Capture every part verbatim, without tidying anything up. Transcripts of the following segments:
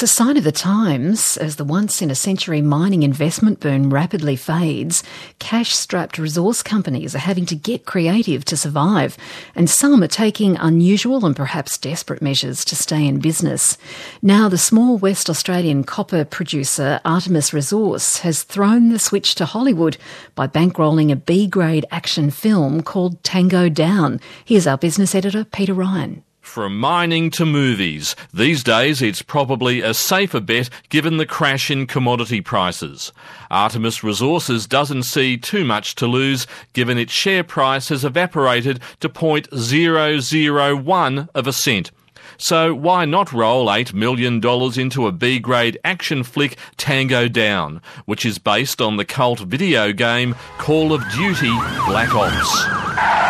it's a sign of the times. As the once-in-a-century mining investment boom rapidly fades, cash-strapped resource companies are having to get creative to survive, and some are taking unusual and perhaps desperate measures to stay in business. Now, the small West Australian copper producer Artemis Resource has thrown the switch to Hollywood by bankrolling a B-grade action film called Tango Down. Here's our business editor, Peter Ryan. From mining to movies, these days it's probably a safer bet given the crash in commodity prices. Artemis Resources doesn't see too much to lose given its share price has evaporated to zero point zero zero one of a cent. So why not roll eight million dollars into a B-grade action flick Tango Down, which is based on the cult video game Call of Duty Black Ops.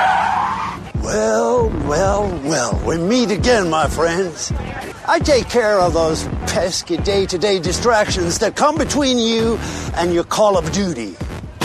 Well, well, well, we meet again, my friends. I take care of those pesky day-to-day distractions that come between you and your Call of Duty.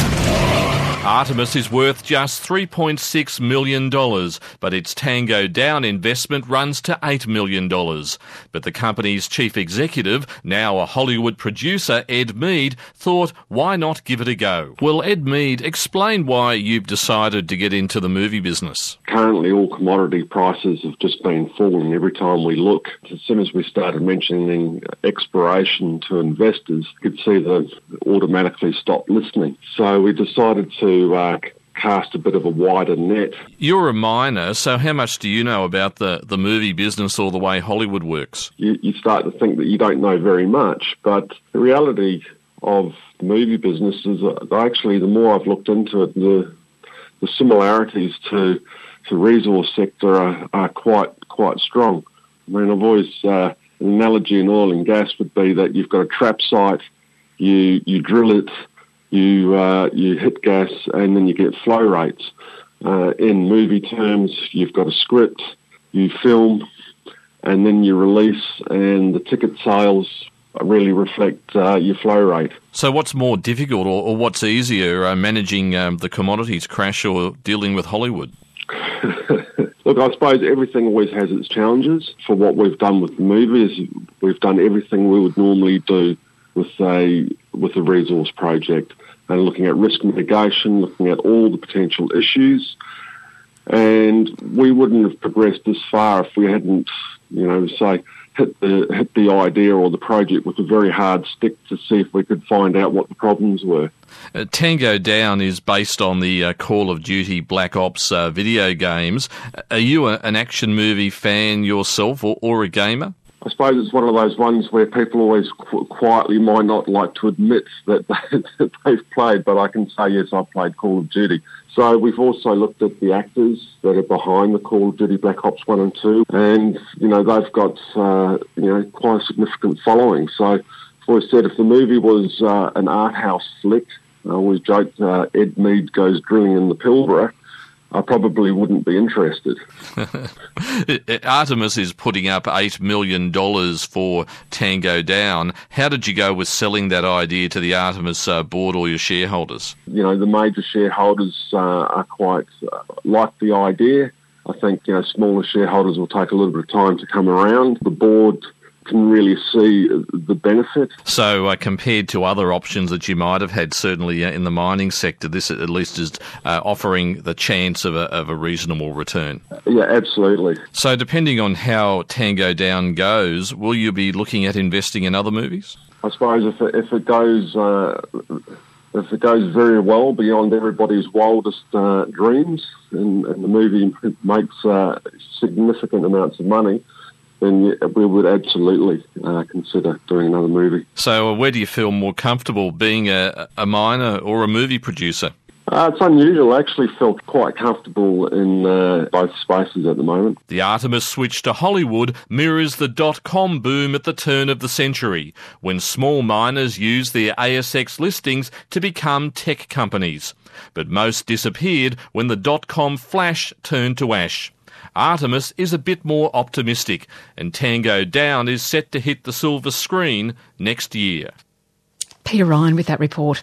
Artemis is worth just three point six million dollars, but its Tango Down investment runs to eight million dollars. But the company's chief executive, now a Hollywood producer, Ed Mead, thought, why not give it a go? Well, Ed Mead, explain why you've decided to get into the movie business. Currently, all commodity prices have just been falling every time we look. As soon as we started mentioning exploration to investors, you could see them automatically stop listening. So we decided to to uh, cast a bit of a wider net. You're a miner, so how much do you know about the, the movie business or the way Hollywood works? You, you start to think that you don't know very much, but the reality of the movie business is that actually the more I've looked into it, the the similarities to the resource sector are, are quite quite strong. I mean, I've always, uh, an analogy in oil and gas would be that you've got a trap site, you, you drill it, You uh, you hit gas and then you get flow rates. Uh, in movie terms, you've got a script, you film, and then you release, and the ticket sales really reflect uh, your flow rate. So what's more difficult or, or what's easier, uh, managing um, the commodities crash or dealing with Hollywood? Look, I suppose everything always has its challenges. For what we've done with the movies, we've done everything we would normally do with a with a resource project, and looking at risk mitigation, looking at all the potential issues. And we wouldn't have progressed this far if we hadn't, you know, say, hit the hit the idea or the project with a very hard stick to see if we could find out what the problems were. Uh, Tango Down is based on the uh, Call of Duty Black Ops uh, video games. Are you a, an action movie fan yourself or, or a gamer? I suppose it's one of those ones where people always qu- quietly might not like to admit that, they, that they've played, but I can say, yes, I've played Call of Duty. So we've also looked at the actors that are behind the Call of Duty Black Ops one and two, and, you know, they've got, uh, you know, quite a significant following. So I've always said if the movie was uh, an art house flick, I always joked uh, Ed Mead goes drilling in the Pilbara, I probably wouldn't be interested. Artemis is putting up eight million dollars for Tango Down. How did you go with selling that idea to the Artemis uh, board or your shareholders? You know, the major shareholders uh, are quite uh, like the idea. I think, you know, smaller shareholders will take a little bit of time to come around. The board can really see the benefit. So uh, compared to other options that you might have had, certainly uh, in the mining sector, this at least is uh, offering the chance of a, of a reasonable return. Yeah, absolutely. So depending on how Tango Down goes, will you be looking at investing in other movies? I suppose if it, if it goes uh, if it goes very well beyond everybody's wildest uh, dreams, and, and the movie makes uh, significant amounts of money, then we would absolutely uh, consider doing another movie. So uh, where do you feel more comfortable, being a, a miner or a movie producer? Uh, it's unusual. I actually felt quite comfortable in uh, both spaces at the moment. The Artemis switch to Hollywood mirrors the dot-com boom at the turn of the century, when small miners used their A S X listings to become tech companies. But most disappeared when the dot-com flash turned to ash. Artemis is a bit more optimistic, and Tango Down is set to hit the silver screen next year. Peter Ryan with that report.